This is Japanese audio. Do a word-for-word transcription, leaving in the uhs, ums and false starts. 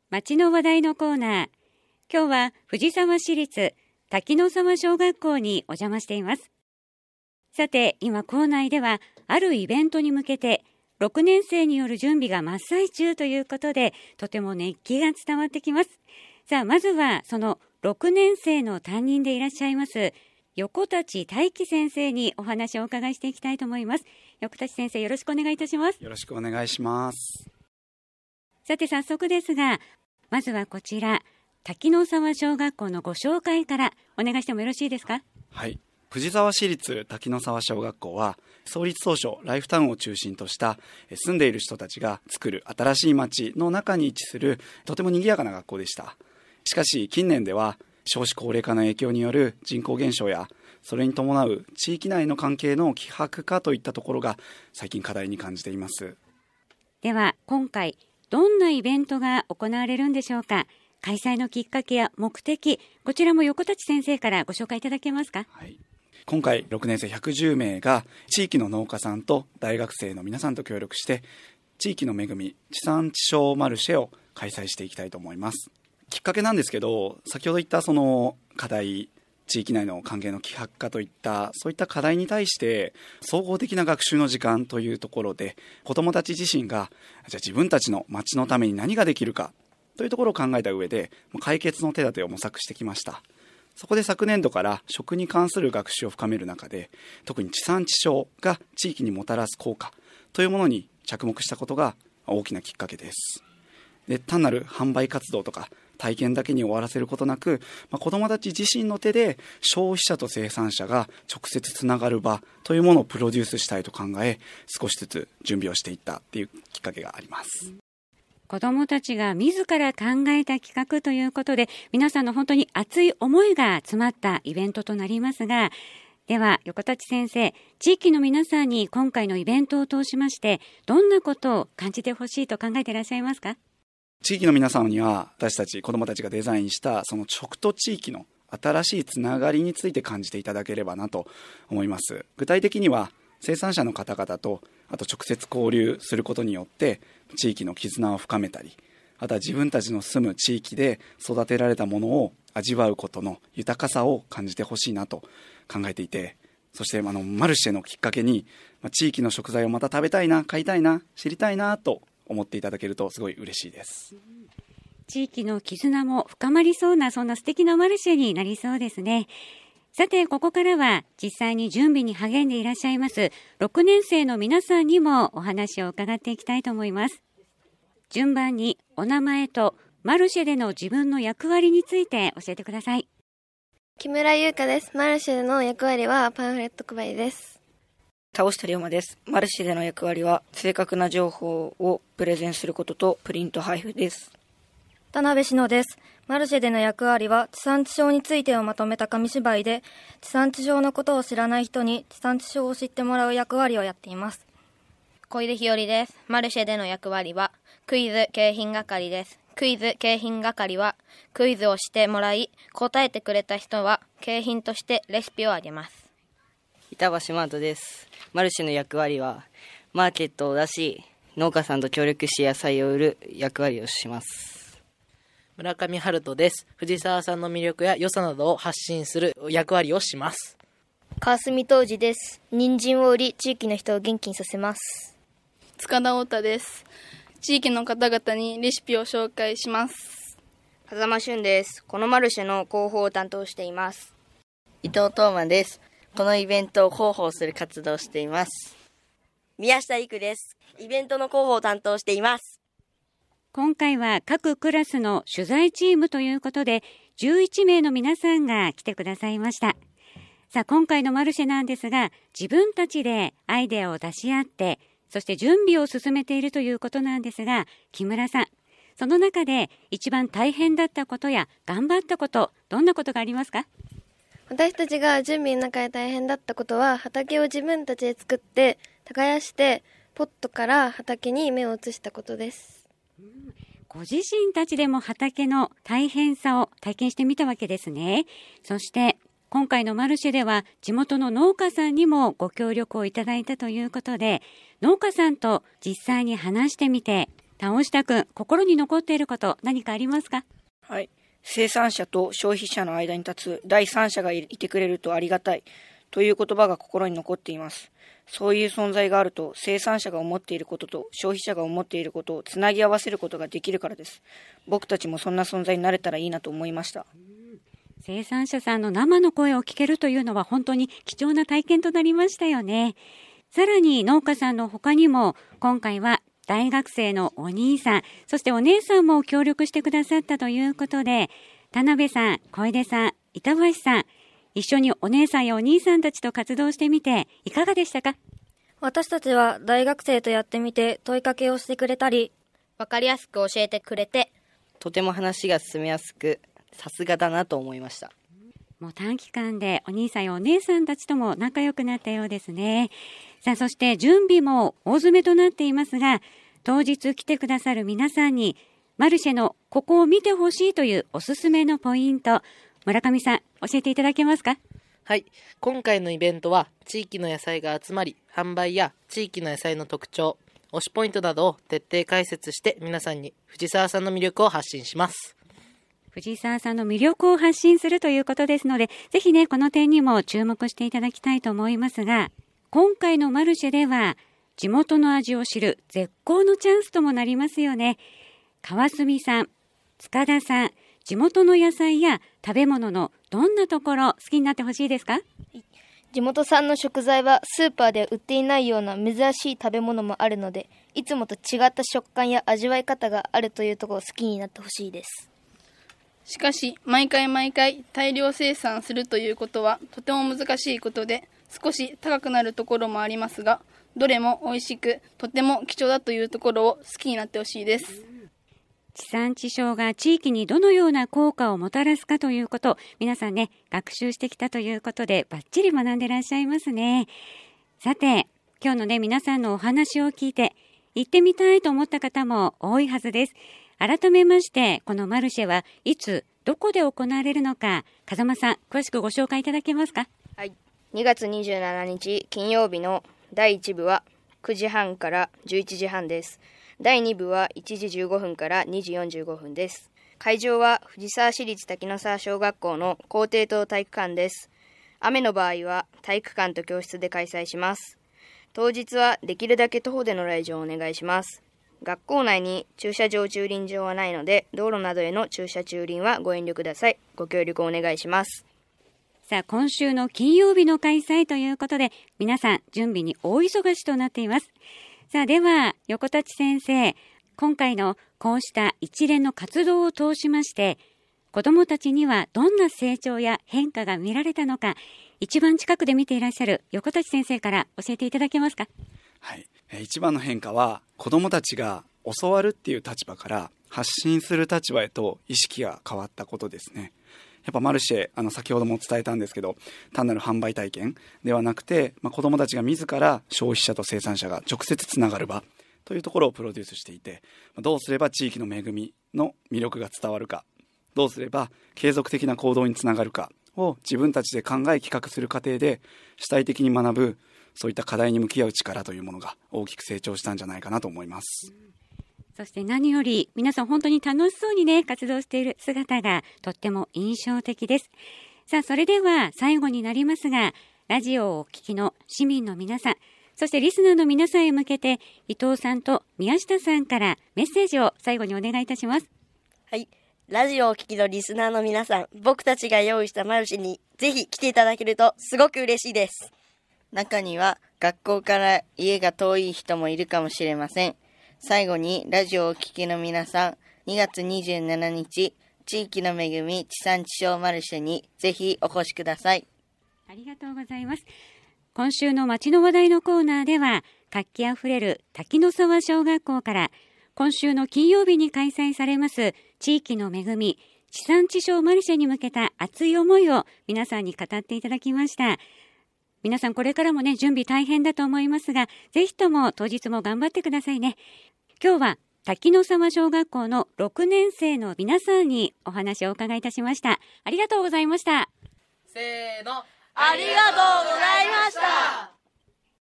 町の話題のコーナー。今日は藤沢市立滝野沢小学校にお邪魔しています。さて、今校内ではあるイベントに向けてろくねん生による準備が真っ最中ということで、とても熱気が伝わってきます。さあ、まずはそのろくねん生の担任でいらっしゃいます横立大輝先生にお話をお伺いしていきたいと思います。横立先生、よろしくお願いいたします。 よろしくお願いします。 さて早速ですが、まずはこちら滝野沢小学校のご紹介からお願いしてもよろしいですか。 はい、藤沢市立滝野沢小学校は創立当初ライフタウンを中心とした住んでいる人たちが作る新しい街の中に位置するとても賑やかな学校でした。しかし近年では少子高齢化の影響による人口減少やそれに伴う地域内の関係の希薄化といったところが最近課題に感じています。 では今回どんなイベントが行われるんでしょうか。開催のきっかけや目的、こちらも横立先生からご紹介いただけますか。 はい、今回ろくねん生ひゃくじゅうめいが地域の農家さんと大学生の皆さんと協力して地域の恵み地産地消マルシェを開催していきたいと思います。きっかけなんですけど、先ほど言ったその課題、地域内の関係の希薄化といったそういった課題に対して総合的な学習の時間というところで、子どもたち自身がじゃあ自分たちの町のために何ができるかというところを考えた上で解決の手立てを模索してきました。そこで昨年度から食に関する学習を深める中で、特に地産地消が地域にもたらす効果というものに着目したことが大きなきっかけです。で、単なる販売活動とか体験だけに終わらせることなく、まあ、子どもたち自身の手で消費者と生産者が直接つながる場というものをプロデュースしたいと考え、少しずつ準備をしていったっていうきっかけがあります。 子どもたちが自ら考えた企画ということで、皆さんの本当に熱い思いが詰まったイベントとなりますが、では横立先生、地域の皆さんに今回のイベントを通しましてどんなことを感じてほしいと考えていらっしゃいますか。 地域の皆さんには私たち子どもたちがデザインしたその食と地域の新しいつながりについて感じていただければなと思います。具体的には生産者の方々とあと直接交流することによって地域の絆を深めたり、あとは自分たちの住む地域で育てられたものを味わうことの豊かさを感じてほしいなと考えていて、そしてあのマルシェのきっかけに地域の食材をまた食べたいな、買いたいな、知りたいなと思っていただけるとすごい嬉しいです。 地域の絆も深まりそうな、そんな素敵なマルシェになりそうですね。さてここからは実際に準備に励んでいらっしゃいますろくねん生の皆さんにもお話を伺っていきたいと思います。順番にお名前とマルシェでの自分の役割について教えてください。 木村優香です。マルシェでの役割はパンフレット配りです。 倒した龍馬です。マルシェでの役割は正確な情報をプレゼンすることとプリント配布です。 田辺志乃です。マルシェでの役割は地産地消についてをまとめた紙芝居で、地産地消のことを知らない人に地産地消を知ってもらう役割をやっています。 小出日和です。マルシェでの役割はクイズ景品係です。クイズ景品係はクイズをしてもらい、答えてくれた人は景品としてレシピをあげます。 板橋マートです。マルシェの役割はマーケットを出し、農家さんと協力し野菜を売る役割をします。 村上春人です。藤沢さんの魅力や良さなどを発信する役割をします。 川澄東司です。人参を売り地域の人を元気にさせます。 塚田太太です。地域の方々にレシピを紹介します。 風間俊です。このマルシェの広報を担当しています。 伊藤東馬です。このイベントを広報する活動をしています。 宮下育です。イベントの広報を担当しています。 今回は各クラスの取材チームということでじゅういちめいの皆さんが来てくださいました。さあ今回のマルシェなんですが、自分たちでアイデアを出し合ってそして準備を進めているということなんですが、木村さん、その中で一番大変だったことや頑張ったこと、どんなことがありますか？ 私たちが準備の中で大変だったことは、畑を自分たちで作って耕してポットから畑に芽を移したことです。 うん、ご自身たちでも畑の大変さを体験してみたわけですね。そして今回のマルシェでは地元の農家さんにもご協力をいただいたということで、農家さんと実際に話してみて田尾下くん、心に残っていること何かありますか？ はい。生産者と消費者の間に立つ第三者がいてくれるとありがたいという言葉が心に残っています。そういう存在があると、生産者が思っていることと消費者が思っていることをつなぎ合わせることができるからです。僕たちもそんな存在になれたらいいなと思いました。 生産者さんの生の声を聞けるというのは本当に貴重な体験となりましたよね。さらに農家さんの他にも今回は大学生のお兄さん、そしてお姉さんも協力してくださったということで、田辺さん、小出さん、板橋さん、一緒にお姉さんやお兄さんたちと活動してみていかがでしたか？ 私たちは大学生とやってみて問いかけをしてくれたり、 わかりやすく教えてくれて、 とても話が進めやすく、さすがだなと思いました。 もう短期間でお兄さんやお姉さんたちとも仲良くなったようですね。さあ、そして準備も大詰めとなっていますが、当日来てくださる皆さんにマルシェのここを見てほしいというおすすめのポイント、村上さん教えていただけますか？ はい。今回のイベントは地域の野菜が集まり、販売や地域の野菜の特徴、推しポイントなどを徹底解説して皆さんに藤沢さんの魅力を発信します。 藤沢さんの魅力を発信するということですので、ぜひね、この点にも注目していただきたいと思いますが、今回のマルシェでは地元の味を知る絶好のチャンスともなりますよね。川澄さん、塚田さん、地元の野菜や食べ物のどんなところ好きになってほしいですか？ 地元産の食材はスーパーで売っていないような珍しい食べ物もあるので、いつもと違った食感や味わい方があるというところを好きになってほしいです。 しかし毎回毎回大量生産するということはとても難しいことで、少し高くなるところもありますが、どれも美味しくとても貴重だというところを好きになってほしいです。 地産地消が地域にどのような効果をもたらすかということを皆さんね、学習してきたということでバッチリ学んでらっしゃいますね。さて、今日のね、皆さんのお話を聞いて行ってみたいと思った方も多いはずです。改めましてこのマルシェはいつどこで行われるのか、風間さん詳しくご紹介いただけますか？ はい、にがつにじゅうしちにち金曜日のだいいち部はくじはんからじゅういちじはんです。だいに部はいちじじゅうごふんからにじよんじゅうごふんです。会場は藤沢市立滝野沢小学校の校庭棟体育館です。雨の場合は体育館と教室で開催します。当日はできるだけ徒歩での来場をお願いします。学校内に駐車場駐輪場はないので、道路などへの駐車駐輪はご遠慮ください。ご協力お願いします。 さあ、今週の金曜日の開催ということで、皆さん準備に大忙しとなっています。さあ、では横立先生、今回のこうした一連の活動を通しまして、子どもたちにはどんな成長や変化が見られたのか、一番近くで見ていらっしゃる横立先生から教えていただけますか？ はい、一番の変化は子どもたちが教わるっていう立場から発信する立場へと意識が変わったことですね。やっぱマルシェ、あの先ほども伝えたんですけど、単なる販売体験ではなくて、まあ、子どもたちが自ら消費者と生産者が直接つながる場というところをプロデュースしていて、どうすれば地域の恵みの魅力が伝わるか、どうすれば継続的な行動につながるかを自分たちで考え企画する過程で主体的に学ぶ、そういった課題に向き合う力というものが大きく成長したんじゃないかなと思います。 そして何より皆さん本当に楽しそうにね、活動している姿がとっても印象的です。さあ、それでは最後になりますが、ラジオをお聞きの市民の皆さん、そしてリスナーの皆さんへ向けて、伊藤さんと宮下さんからメッセージを最後にお願いいたします。 はい、ラジオをお聞きのリスナーの皆さん、僕たちが用意したマルシェにぜひ来ていただけるとすごく嬉しいです。 中には学校から家が遠い人もいるかもしれません。最後にラジオをお聞きの皆さん、にがつにじゅうしちにち地域の恵み地産地消マルシェにぜひお越しください。 ありがとうございます。今週の街の話題のコーナーでは、活気あふれる滝野沢小学校から今週の金曜日に開催されます地域の恵み地産地消マルシェに向けた熱い思いを皆さんに語っていただきました。皆さんこれからもね、準備大変だと思いますが、ぜひとも当日も頑張ってくださいね。今日は滝野沢小学校のろくねんせいの皆さんにお話をお伺いいたしました。ありがとうございました。 せーの、 ありがとうございました。